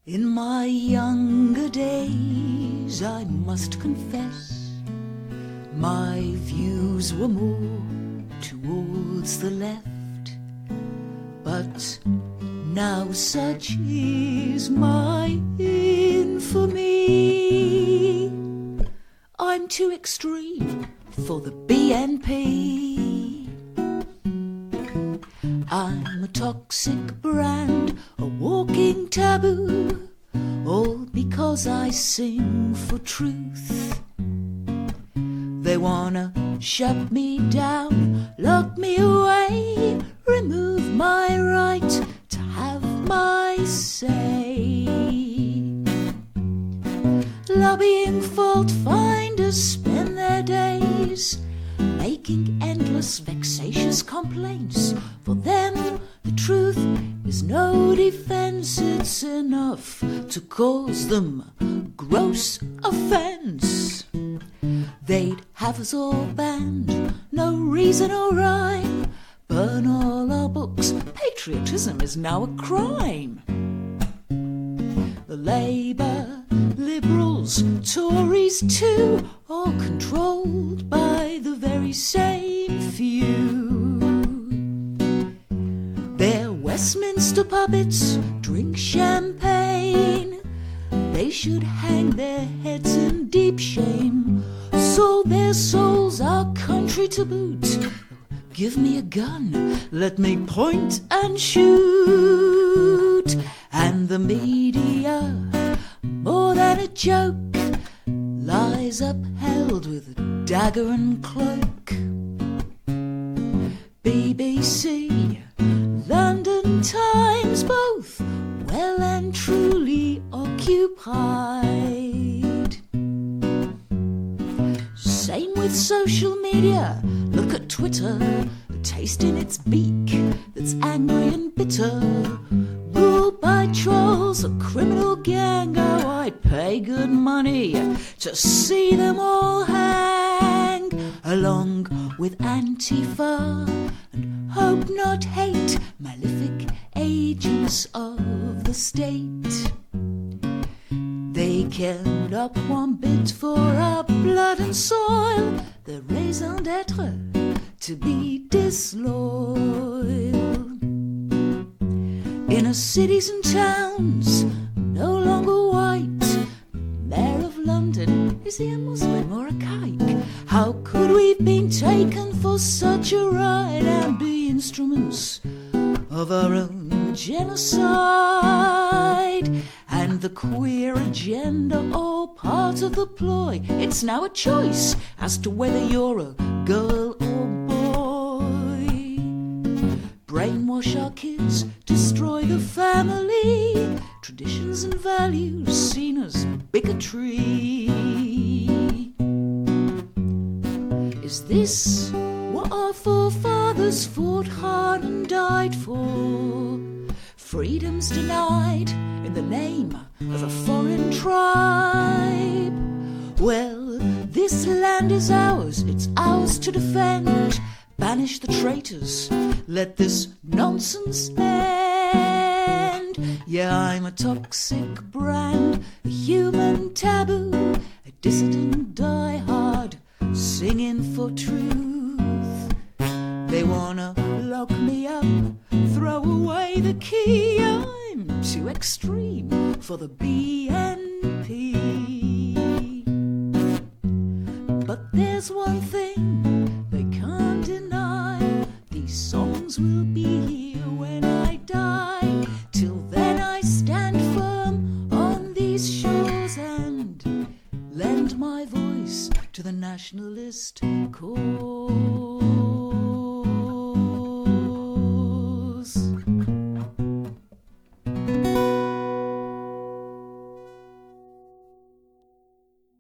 In my younger days, I must confess, my views were more towards the left. But now such is my infamy, I'm too extreme for the BNP. I'm a toxic brand, a walking taboo, all because I sing for truth. They wanna shut me down, lock me away, remove my right to have my say. Lobbying fault finders spend their days making endless vexatious complaints. For them the truth is no defence, it's enough to cause them gross offence. They'd have us all banned, no reason or rhyme, burn all our books, patriotism is now a crime. The Labour, Liberals, Tories too, all controlled by the very same few. They're Westminster puppets, drink champagne, they should hang their heads in deep shame, sold their souls, our country to boot. Give me a gun, let me point and shoot. And the media, more than a joke, lies upheld with dagger and cloak. BBC, London Times, both well and truly occupied. Same with social media, look at Twitter, a taste in its beak that's angry and bitter. Ruled by trolls, a criminal gang, oh, I'd pay good money to see them all hang, along with Antifa and Hope Not Hate, malefic agents of the state. They care not one bit for our blood and soil, the raison d'etre to be disloyal. In our cities and towns, no longer white, Mayor of London, is he a Muslim or a kike? How could we have been taken for such a ride and be instruments of our own genocide? And the queer agenda, all part of the ploy. It's now a choice as to whether you're a girl or boy. Brainwash our kids, destroy the family, traditions and values seen as bigotry. Is this what our forefathers fought hard and died for? Freedoms denied in the name of a foreign tribe. Well, this land is ours, it's ours to defend. Banish the traitors, let this nonsense end. Yeah, I'm a toxic brand, a human taboo, a dissident diehard, singing for truth. They wanna lock me up, throw away the key, I'm too extreme for the BNP. But there's one thing they can't deny, these songs will be here when I die. Till then I stand firm on these shores and lend my voice to the nationalist cause.